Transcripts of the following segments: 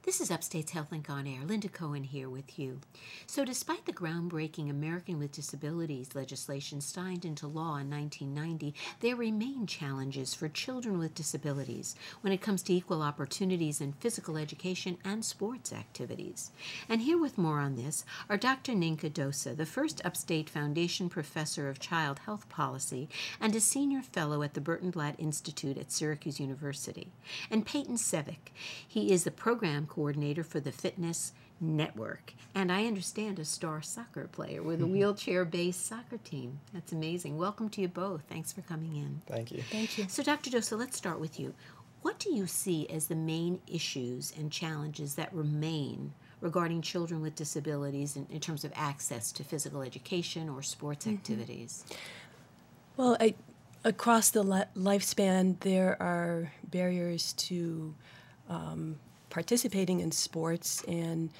This is Upstate's HealthLink on Air. Linda Cohen here with you. So despite the groundbreaking American with Disabilities legislation signed into law in 1990, there remain challenges for children with disabilities when it comes to equal opportunities in physical education and sports activities. And here with more on this are Dr. Ninka Dosa, the first Upstate Foundation Professor of Child Health Policy and a Senior Fellow at the Burton Blatt Institute at Syracuse University, and Peyton Sevick. He is the Program Coordinator for the Fitness Network, and I understand a star soccer player with a wheelchair-based soccer team. That's amazing. Welcome to you both. Thanks for coming in. Thank you. Thank you. So, Dr. Dosa, let's start with you. What do you see as the main issues and challenges that remain regarding children with disabilities in terms of access to physical education or sports activities? Well, across the lifespan, there are barriers to participating in sports and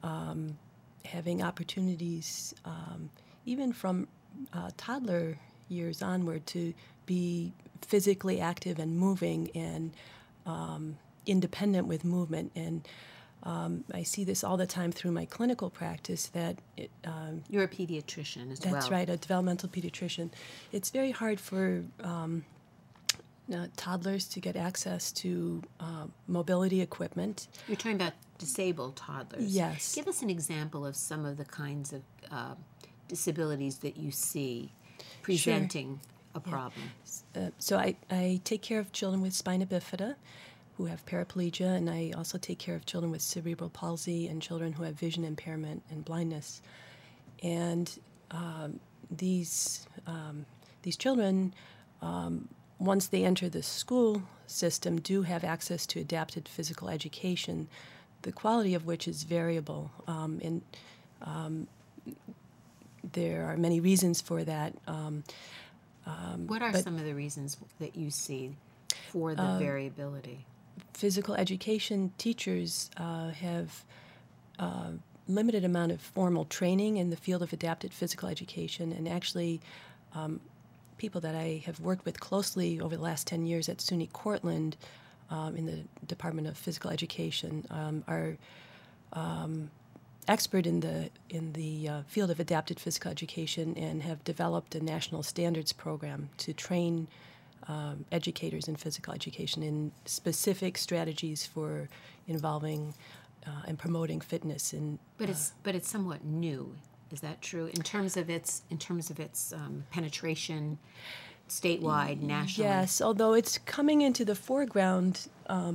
having opportunities, even from toddler years onward, to be physically active and moving and independent with movement. And I see this all the time through my clinical practice that You're a pediatrician as well. that's right, a developmental pediatrician. It's very hard for toddlers to get access to mobility equipment. You're talking about disabled toddlers. Yes. Give us an example of some of the kinds of disabilities that you see presenting a problem. So I take care of children with spina bifida who have paraplegia, and I also take care of children with cerebral palsy and children who have vision impairment and blindness. And these children, once they enter the school system, do have access to adapted physical education, the quality of which is variable. And there are many reasons for that. What are some of the reasons that you see for the variability? Physical education teachers have limited amount of formal training in the field of adapted physical education, and actually people that I have worked with closely over the last 10 years at SUNY Cortland in the Department of Physical Education are expert in the field of adapted physical education and have developed a national standards program to train educators in physical education in specific strategies for involving and promoting fitness. But it's somewhat new. Is that true in terms of its penetration statewide, nationally? Yes, although it's coming into the foreground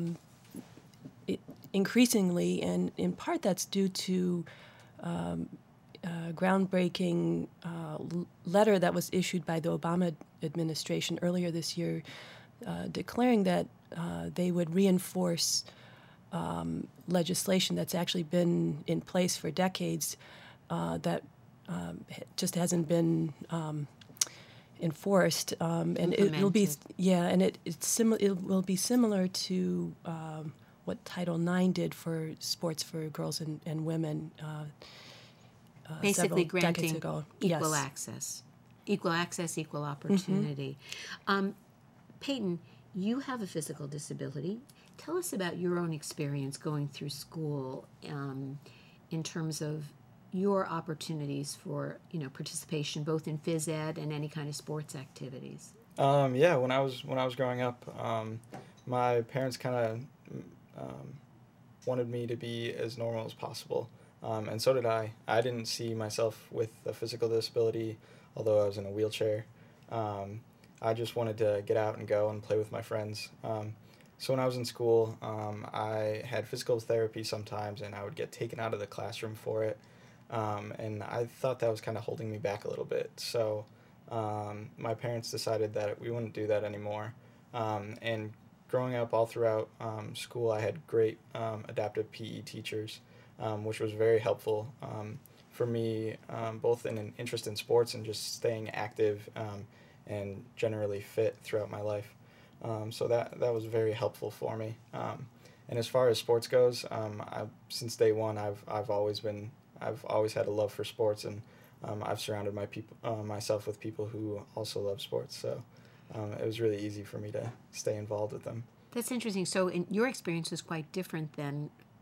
increasingly, and in part that's due to groundbreaking letter that was issued by the Obama administration earlier this year, declaring that they would reinforce legislation that's actually been in place for decades that just hasn't been enforced, and it will be it will be similar to what Title IX did for sports for girls and women. Basically several decades granting ago. equal Yes. access. Equal access, equal opportunity. Peyton, you have a physical disability. Tell us about your own experience going through school in terms of your opportunities for participation both in phys ed and any kind of sports activities. Yeah, when I was growing up, my parents kind of wanted me to be as normal as possible, and so did I. I didn't see myself with a physical disability, although I was in a wheelchair. I just wanted to get out and go and play with my friends. So when I was in school, I had physical therapy sometimes, and I would get taken out of the classroom for it. And I thought that was kind of holding me back a little bit. So my parents decided that we wouldn't do that anymore. And growing up all throughout school, I had great adaptive PE teachers, which was very helpful for me, both in an interest in sports and just staying active and generally fit throughout my life. So that was very helpful for me. And as far as sports goes, since day one, I've always had a love for sports, and I've surrounded myself with people who also love sports. So it was really easy for me to stay involved with them. That's interesting. So your experience was quite different than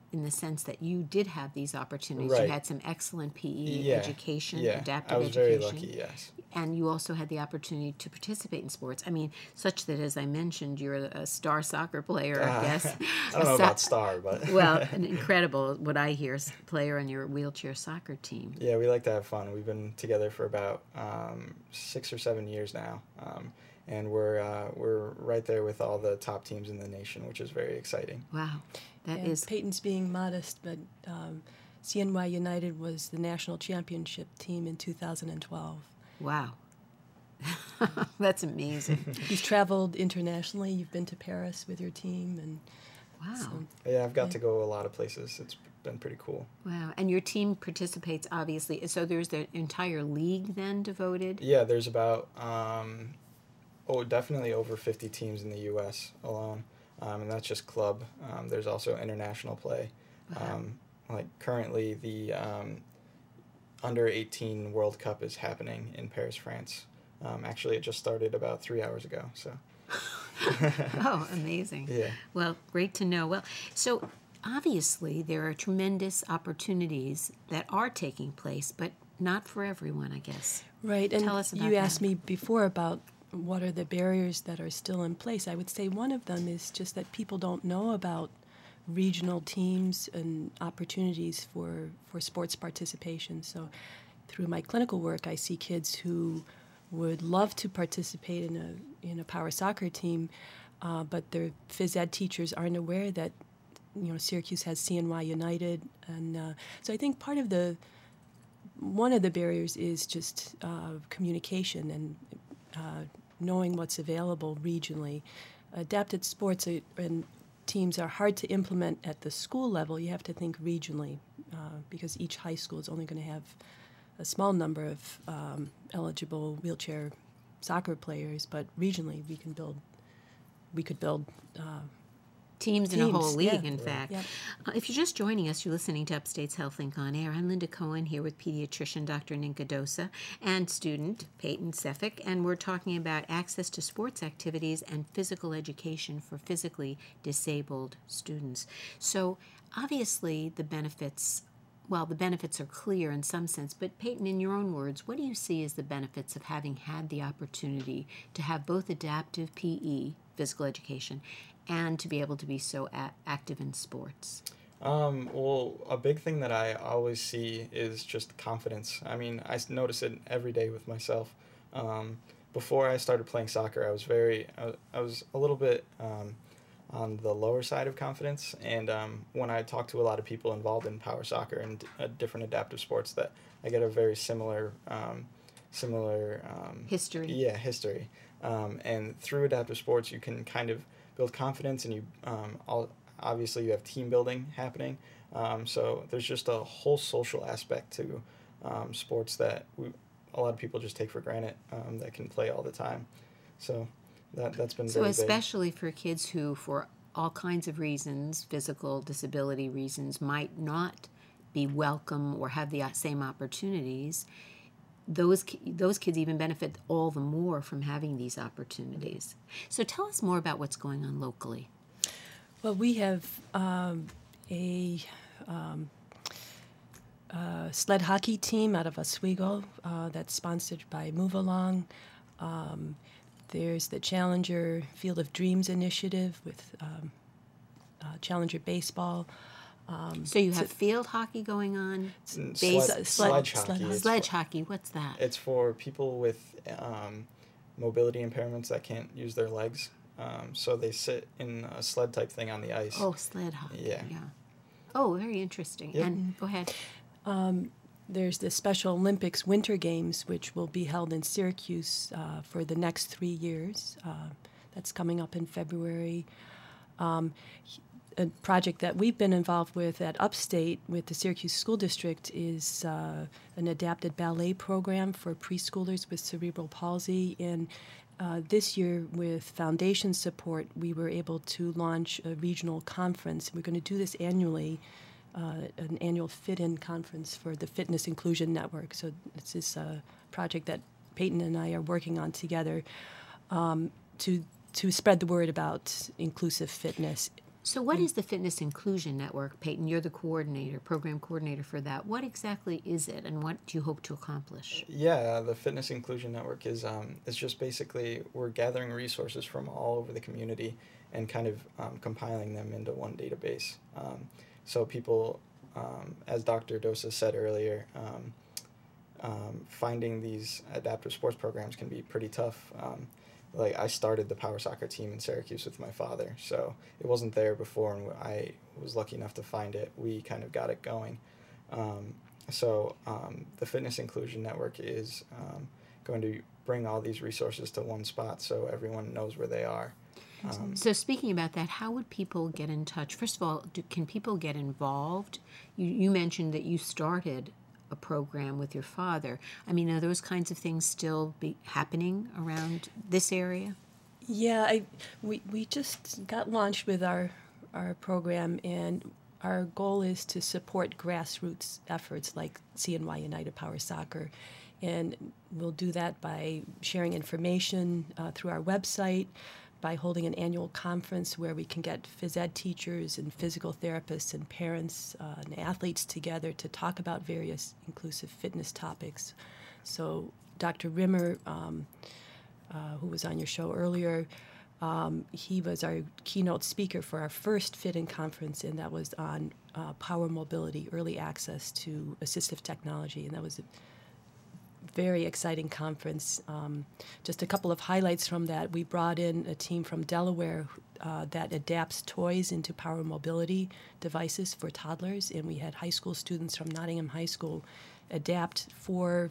in the sense that you did have these opportunities. Right. You had some excellent PE Yeah, education, yeah. adaptive I was education. very lucky, yes. And you also had the opportunity to participate in sports. I mean, such that, as I mentioned, you're a star soccer player, I guess. I don't know about star, but... Well, an incredible, what I hear, player on your wheelchair soccer team. Yeah, we like to have fun. We've been together for about 6 or 7 years now. And we're right there with all the top teams in the nation, which is very exciting. Wow. That and is... Peyton's being modest, but CNY United was the national championship team in 2012. Wow. That's amazing. He's traveled internationally. You've been to Paris with your team, and Wow. so, Yeah, I've got to go a lot of places. It's been pretty cool. Wow. And your team participates, obviously. So there's the entire league then devoted? Yeah, there's about, definitely over 50 teams in the U.S. alone, and that's just club. There's also international play. Wow. Like currently the under 18 World Cup is happening in Paris, France. Actually, it just started about 3 hours ago. So. Oh, amazing. Yeah. Well, great to know. Well, so obviously there are tremendous opportunities that are taking place, but not for everyone, I guess. right. And Tell us about you asked that. me before about what are the barriers that are still in place. I would say one of them is just that people don't know about regional teams and opportunities for sports participation. So through my clinical work, I see kids who would love to participate in a power soccer team, but their phys ed teachers aren't aware that Syracuse has CNY United, and so I think one of the barriers is just communication and knowing what's available regionally. Adapted sports and teams are hard to implement at the school level. You have to think regionally because each high school is only going to have a small number of eligible wheelchair soccer players, but regionally we could build Teams in a whole league, yeah. in fact. Yep. If you're just joining us, you're listening to Upstate's HealthLink on Air. I'm Linda Cohen here with pediatrician Dr. Ninka Dosa and student Peyton Sefik, and we're talking about access to sports activities and physical education for physically disabled students. So obviously the benefits are clear in some sense, but Peyton, in your own words, what do you see as the benefits of having had the opportunity to have both adaptive PE, physical education, and to be able to be so active in sports? Well, a big thing that I always see is just confidence. I mean, I notice it every day with myself. Before I started playing soccer, I was a little bit on the lower side of confidence, and when I talk to a lot of people involved in power soccer and different adaptive sports, that I get a very similar History. Yeah, history. And through adaptive sports, you can kind of build confidence, and you obviously you have team building happening. So there's just a whole social aspect to sports that a lot of people just take for granted that can play all the time. So that's been So very especially for kids who, for all kinds of reasons, physical disability reasons, might not be welcome or have the same opportunities, those kids even benefit all the more from having these opportunities. So tell us more about what's going on locally. Well, we have a sled hockey team out of Oswego that's sponsored by Move Along. There's the Challenger Field of Dreams initiative with Challenger Baseball. So you have field hockey going on? sledge hockey. Sledge hockey, what's that? It's for people with mobility impairments that can't use their legs. So they sit in a sled type thing on the ice. Oh, sled hockey. Yeah. Oh, very interesting. Yep. And go ahead. There's the Special Olympics Winter Games, which will be held in Syracuse for the next 3 years. That's coming up in February. A project that we've been involved with at Upstate with the Syracuse School District is an adapted ballet program for preschoolers with cerebral palsy. And this year, with foundation support, we were able to launch a regional conference. We're going to do this annually, an annual fit-in conference for the Fitness Inclusion Network. So this is a project that Peyton and I are working on together to spread the word about inclusive fitness. So what is the Fitness Inclusion Network, Peyton? You're the coordinator, program coordinator for that. What exactly is it, and what do you hope to accomplish? Yeah, the Fitness Inclusion Network is just basically we're gathering resources from all over the community and kind of compiling them into one database. So people, as Dr. Dosa said earlier, finding these adaptive sports programs can be pretty tough. Like I started the power soccer team in Syracuse with my father, so it wasn't there before, and I was lucky enough to find it. We kind of got it going. The Fitness Inclusion Network is going to bring all these resources to one spot so everyone knows where they are. So speaking about that, how would people get in touch? First of all, can people get involved? You mentioned that you started a program with your father. I mean, are those kinds of things still happening around this area? Yeah, we just got launched with our program, and our goal is to support grassroots efforts like CNY United Power Soccer. And we'll do that by sharing information through our website, by holding an annual conference where we can get phys ed teachers and physical therapists and parents and athletes together to talk about various inclusive fitness topics. So Dr. Rimmer, who was on your show earlier, he was our keynote speaker for our first Fit-In conference, and that was on power mobility, early access to assistive technology, and that was a very exciting conference. Just a couple of highlights from that. We brought in a team from Delaware that adapts toys into power mobility devices for toddlers, and we had high school students from Nottingham High School adapt 4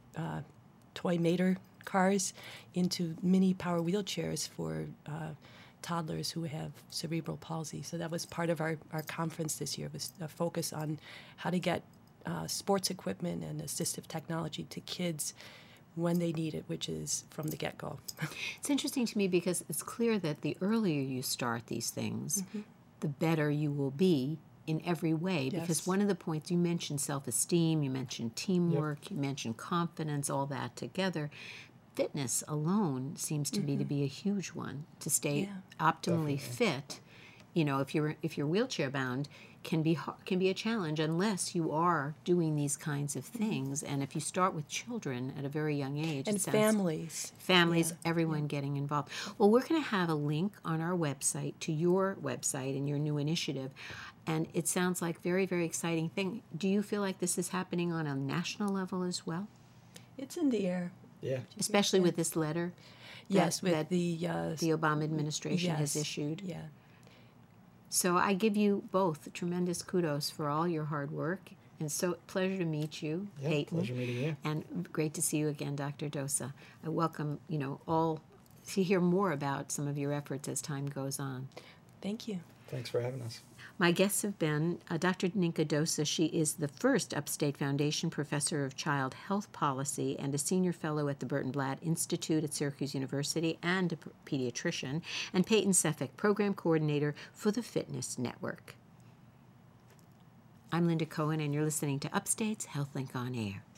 toy Mater cars into mini power wheelchairs for toddlers who have cerebral palsy. So that was part of our conference this year, was a focus on how to get sports equipment and assistive technology to kids when they need it, which is from the get-go. It's interesting to me because it's clear that the earlier you start these things, the better you will be in every way. Yes. Because one of the points, you mentioned self-esteem, you mentioned teamwork, you mentioned confidence, all that together. Fitness alone seems to me to be a huge one. To stay optimally fit, you know, if you're wheelchair bound, can be a challenge unless you are doing these kinds of things. And if you start with children at a very young age, And families. Everyone getting involved. Well, we're going to have a link on our website to your website and your new initiative. And it sounds like very, very exciting thing. Do you feel like this is happening on a national level as well? It's in the air. Yeah. Especially with this letter Yes, with that the Obama administration has issued. Yeah. So I give you both tremendous kudos for all your hard work. And so pleasure to meet you, Yeah, Peyton. pleasure meeting you. And great to see you again, Dr. Dosa. I welcome, all to hear more about some of your efforts as time goes on. Thank you. Thanks for having us. My guests have been Dr. Ninka Dosa. She is the first Upstate Foundation Professor of Child Health Policy and a Senior Fellow at the Burton Blatt Institute at Syracuse University and a pediatrician, and Peyton Sefik, Program Coordinator for the Fitness Network. I'm Linda Cohen, and you're listening to Upstate's HealthLink on Air.